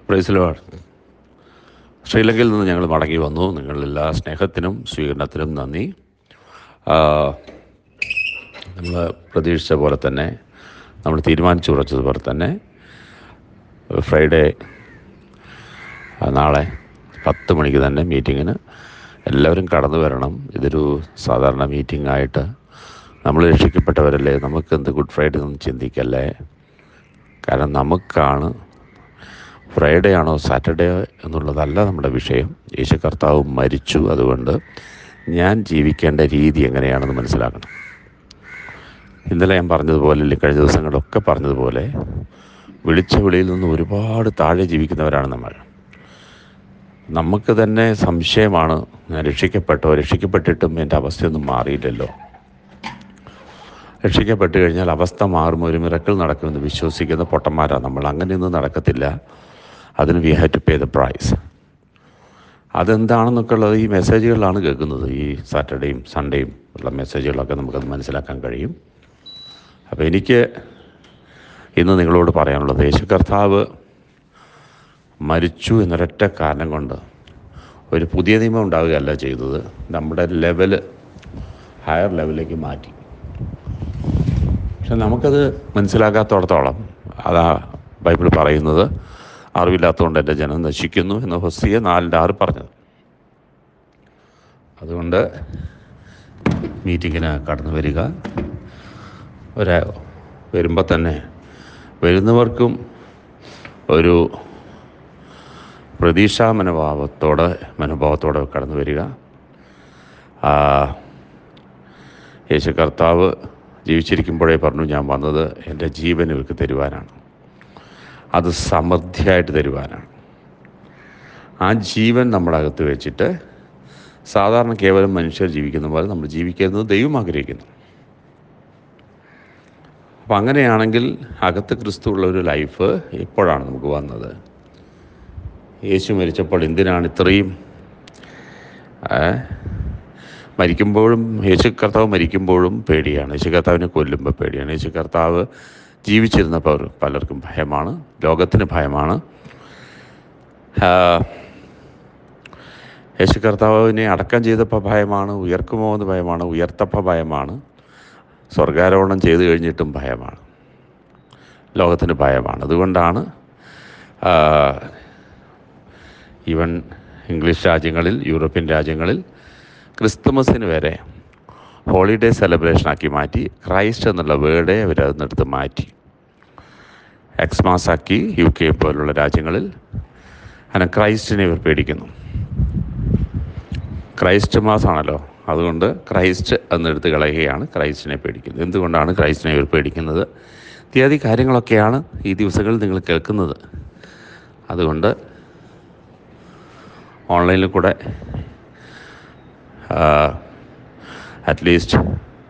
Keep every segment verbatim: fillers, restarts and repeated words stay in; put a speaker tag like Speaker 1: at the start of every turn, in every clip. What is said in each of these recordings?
Speaker 1: Praise the Lord. ശ്രീലങ്കയിൽ നിന്ന് ഞങ്ങൾ മടങ്ങി വന്നു. നിങ്ങളെല്ലാ സ്നേഹത്തിനും സ്വീകരണത്തിനും നന്ദി. നമ്മൾ പ്രതീക്ഷിച്ച പോലെ തന്നെ, നമ്മൾ തീരുമാനിച്ചു ഉറച്ചതുപോലെ തന്നെ ഫ്രൈഡേ നാളെ പത്ത് മണിക്ക് തന്നെ മീറ്റിങ്ങിന് എല്ലാവരും കടന്നു വരണം. ഇതൊരു സാധാരണ മീറ്റിംഗ് ആയിട്ട് നമ്മൾ രക്ഷിക്കപ്പെട്ടവരല്ലേ, നമുക്കെന്ത് ഗുഡ് ഫ്രൈഡേ ഒന്നും ചിന്തിക്കല്ലേ. കാരണം നമുക്കാണ് ഫ്രൈഡേ ആണോ സാറ്റർഡേ എന്നുള്ളതല്ല നമ്മുടെ വിഷയം. യേശു കർത്താവ് മരിച്ചു, അതുകൊണ്ട് ഞാൻ ജീവിക്കേണ്ട രീതി എങ്ങനെയാണെന്ന് മനസ്സിലാക്കണം. ഇന്നലെ ഞാൻ പറഞ്ഞതുപോലെ, കഴിഞ്ഞ ദിവസങ്ങളിലൊക്കെ പറഞ്ഞതുപോലെ, വിളിച്ച വിളിയിൽ നിന്ന് ഒരുപാട് താഴെ ജീവിക്കുന്നവരാണ് നമ്മൾ. നമുക്ക് തന്നെ സംശയമാണ്, ഞാൻ രക്ഷിക്കപ്പെട്ടോ, രക്ഷിക്കപ്പെട്ടിട്ടും എൻ്റെ അവസ്ഥയൊന്നും മാറിയില്ലല്ലോ. രക്ഷിക്കപ്പെട്ട് കഴിഞ്ഞാൽ അവസ്ഥ മാറും, ഒരു മിറക്കിൾ നടക്കുമെന്ന് വിശ്വസിക്കുന്ന പൊട്ടന്മാരാണ് നമ്മൾ. അങ്ങനെയൊന്നും നടക്കത്തില്ല. അതിന് we have to pay the price. അതെന്താണെന്നൊക്കെ ഉള്ളത് ഈ മെസ്സേജുകളിലാണ് കേൾക്കുന്നത്. ഈ സാറ്റർഡേയും സൺഡേയും ഉള്ള മെസ്സേജുകളൊക്കെ നമുക്കത് മനസ്സിലാക്കാൻ കഴിയും. അപ്പോൾ എനിക്ക് ഇന്ന് നിങ്ങളോട് പറയാനുള്ളത്, യേശു കർത്താവ് മരിച്ചു എന്നൊരൊറ്റ കാരണം കൊണ്ട് ഒരു പുതിയ നിയമം ഉണ്ടാവുകയല്ല ചെയ്തത്, നമ്മുടെ ലെവല് ഹയർ ലെവലിലേക്ക് മാറ്റി. പക്ഷെ നമുക്കത് മനസ്സിലാക്കാത്തോടത്തോളം അതാ ബൈബിൾ പറയുന്നത്, അറിവില്ലാത്തതുകൊണ്ട് എൻ്റെ ജനം നശിക്കുന്നു എന്ന് ഹോസിയ നാലിൻ്റെ ആറ് പറഞ്ഞത്. അതുകൊണ്ട് മീറ്റിങ്ങിന് കടന്നു വരിക. ഒരു വരുമ്പോൾ തന്നെ വരുന്നവർക്കും ഒരു പ്രതീക്ഷാ മനോഭാവത്തോടെ മനോഭാവത്തോടെ കടന്നു വരിക. യേശു കർത്താവ് ജീവിച്ചിരിക്കുമ്പോഴേ പറഞ്ഞു, ഞാൻ വന്നത് എൻ്റെ ജീവൻ ഇവർക്ക് തരുവാനാണ്, അത് സമൃദ്ധിയായിട്ട് തരുവാനാണ്. ആ ജീവൻ നമ്മുടെ അകത്ത് വെച്ചിട്ട് സാധാരണ കേവലം മനുഷ്യർ ജീവിക്കുന്ന പോലെ നമ്മൾ ജീവിക്കുന്നത് ദൈവം ആഗ്രഹിക്കുന്നു. അപ്പം അങ്ങനെയാണെങ്കിൽ അകത്ത് ക്രിസ്തു ഉള്ള ഒരു ലൈഫ് എപ്പോഴാണ് നമുക്ക് വന്നത്? യേശു മരിച്ചപ്പോൾ എന്തിനാണ് ഇത്രയും മരിക്കുമ്പോഴും, യേശു കർത്താവ് മരിക്കുമ്പോഴും പേടിയാണ്, യേശു കർത്താവിനെ കൊല്ലുമ്പോൾ പേടിയാണ്. യേശു കർത്താവ് ജീവിച്ചിരുന്നപ്പോൾ പലർക്കും ഭയമാണ്, ലോകത്തിന് ഭയമാണ്. യേശു കർത്താവിനെ അടക്കം ചെയ്തപ്പോൾ ഭയമാണ്, ഉയർക്കുമോ എന്ന് ഭയമാണ്, ഉയർത്തപ്പോൾ ഭയമാണ്, സ്വർഗാരോഹണം ചെയ്തു കഴിഞ്ഞിട്ടും ഭയമാണ്, ലോകത്തിന് ഭയമാണ്. അതുകൊണ്ടാണ് ഈവൻ ഇംഗ്ലീഷ് രാജ്യങ്ങളിൽ, യൂറോപ്യൻ രാജ്യങ്ങളിൽ ക്രിസ്തുമസിന് വരെ ഹോളിഡേ സെലിബ്രേഷനാക്കി മാറ്റി. ക്രൈസ്റ്റ് എന്നുള്ള വേർഡേ അവർ അതിനടുത്ത് മാറ്റി എക്സ്മാസാക്കി. യു കെ പോലുള്ള രാജ്യങ്ങളിൽ അങ്ങനെ ക്രൈസ്റ്റിനെ ഇവർ പേടിക്കുന്നു. ക്രൈസ്റ്റ് മാസമാണല്ലോ, അതുകൊണ്ട് ക്രൈസ്റ്റ് എന്നെടുത്ത് കളയുകയാണ്, ക്രൈസ്റ്റിനെ പേടിക്കുന്നത്. എന്തുകൊണ്ടാണ് ക്രൈസ്റ്റിനെ ഇവർ പേടിക്കുന്നത്? ഇത്യാദി കാര്യങ്ങളൊക്കെയാണ് ഈ ദിവസങ്ങളിൽ നിങ്ങൾ കേൾക്കുന്നത്. അതുകൊണ്ട് ഓൺലൈനിൽ കൂടെ അറ്റ്ലീസ്റ്റ്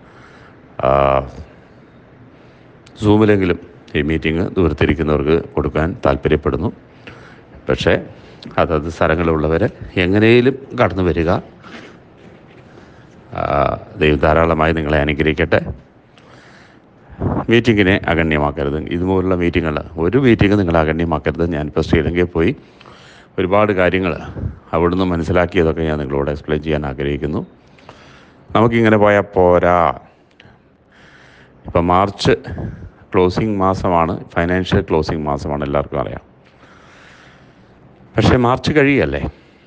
Speaker 1: സൂമിലെങ്കിലും ഈ മീറ്റിംഗ് ദൂരത്തിരിക്കുന്നവർക്ക് കൊടുക്കാൻ താല്പര്യപ്പെടുന്നു. പക്ഷേ അതത് സ്ഥലങ്ങളിലുള്ളവർ എങ്ങനെയും കടന്നു വരിക. ദൈവം ധാരാളമായി നിങ്ങളെ അനുഗ്രഹിക്കട്ടെ. മീറ്റിങ്ങിനെ അഗണ്യമാക്കരുത്. ഇതുപോലുള്ള മീറ്റിങ്ങൾ, ഒരു മീറ്റിംഗ് നിങ്ങൾ അഗണ്യമാക്കരുത്. ഞാനിപ്പോൾ ശ്രീലങ്കയിൽ പോയി ഒരുപാട് കാര്യങ്ങൾ അവിടുന്ന് മനസ്സിലാക്കിയതൊക്കെ ഞാൻ നിങ്ങളോട് എക്സ്പ്ലെയിൻ ചെയ്യാൻ ആഗ്രഹിക്കുന്നു. നമുക്കിങ്ങനെ പോയാൽ പോരാ. ഇപ്പം മാർച്ച് ക്ലോസിംഗ് മാസമാണ്, ഫൈനാൻഷ്യൽ ക്ലോസിംഗ് മാസമാണ്, എല്ലാവർക്കും അറിയാം. പക്ഷേ മാർച്ച് കഴിയല്ലേ.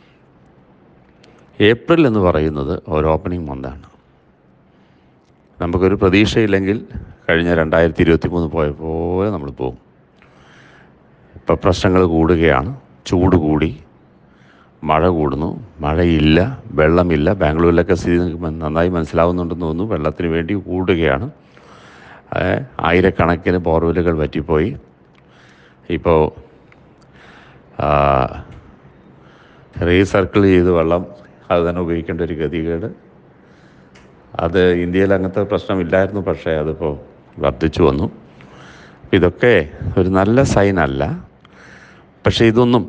Speaker 1: ഏപ്രിൽ എന്ന് പറയുന്നത് ഒരു ഓപ്പണിംഗ് മന്താണ്. നമുക്കൊരു പ്രതീക്ഷയില്ലെങ്കിൽ കഴിഞ്ഞ രണ്ടായിരത്തി ഇരുപത്തി മൂന്ന് പോയ പോലെ നമ്മൾ പോകും. ഇപ്പം പ്രശ്നങ്ങൾ കൂടുകയാണ്, ചൂട് കൂടി, മഴ കൂടുന്നു, മഴയില്ല, വെള്ളമില്ല. ബാംഗ്ലൂരിലൊക്കെ സ്ഥിതി നിങ്ങൾക്ക് നന്നായി മനസ്സിലാവുന്നുണ്ടെന്ന് തോന്നുന്നു. വെള്ളത്തിന് വേണ്ടി കൂടുകയാണ്. ആയിരക്കണക്കിന് ബോർവെല്ലുകൾ വറ്റിപ്പോയി. ഇപ്പോൾ റീസർക്കിൾ ചെയ്ത് വെള്ളം അത് തന്നെ ഉപയോഗിക്കേണ്ട ഒരു ഗതികേട്. അത് ഇന്ത്യയിൽ അങ്ങനത്തെ പ്രശ്നമില്ലായിരുന്നു, പക്ഷേ അതിപ്പോൾ വർദ്ധിച്ചു വന്നു. ഇതൊക്കെ ഒരു നല്ല സൈനല്ല. പക്ഷേ ഇതൊന്നും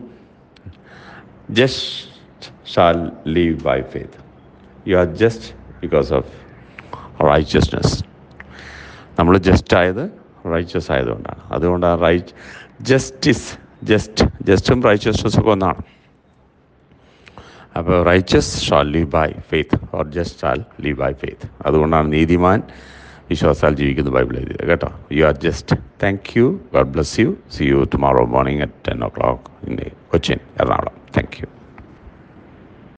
Speaker 1: just shall live by faith. You are just because of righteousness. നമ്മൾ ജസ്റ്റ് ആയത് റൈച്ചസ് ആയതുകൊണ്ടാണ്. അതുകൊണ്ടാണ് റൈറ്റ് ജസ്റ്റിസ് ജസ്റ്റ് ജസ്റ്റും റൈച്ചസ്റ്റും ഒക്കെ ഒന്നാണ്. അപ്പോൾ righteous shall live by faith or just shall live by faith. അതുകൊണ്ടാണ് നീതിമാൻ വിശ്വാസാൽ ജീവിക്കുന്ന ബൈബിൾ എഴുതിയത് കേട്ടോ. You are just. Thank you. God bless you. See you tomorrow morning at ten o'clock in Cochin, Ernakulam. Thank U.